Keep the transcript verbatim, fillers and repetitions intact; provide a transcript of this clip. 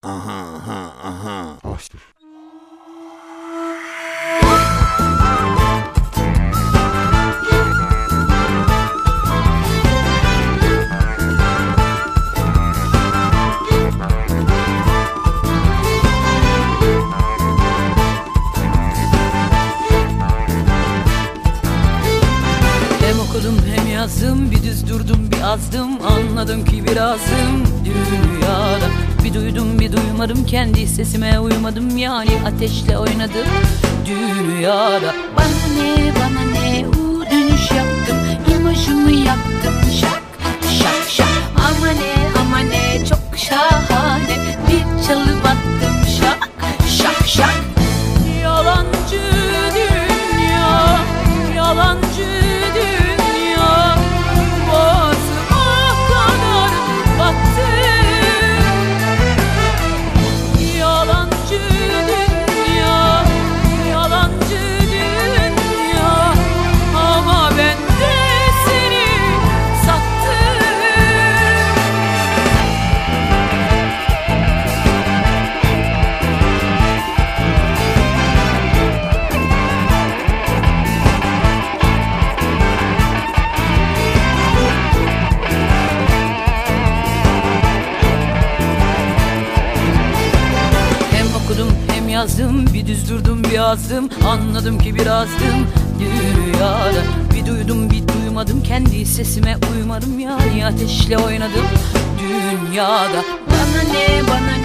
Aha aha aha. Astır. Hem okudum hem yazdım, bir düz durdum bir azdım. Anladım ki birazdım dünyada. Bir duydum bir duymadım, kendi sesime uymadım. Yani ateşle oynadım dünyada. Bana ne bana ne, u dönüş yaptım, imajımı yaktım. Şak şak şak, ama ne ama ne, çok şahane. Bir çalıp attım, şak şak şak. Yalancı dünya, yalancı dünya, boğazıma kadar battı. Yalancı dünya, yalancı dünya, ama ben de seni sattım. Hem okudum hem yazdım, bir düz durdum bir azdım. Anladım ki birazdım dünyada. Bir duydum bir duymadım, kendi sesime uymadım. Yani ateşle oynadım dünyada. Bana ne bana ne,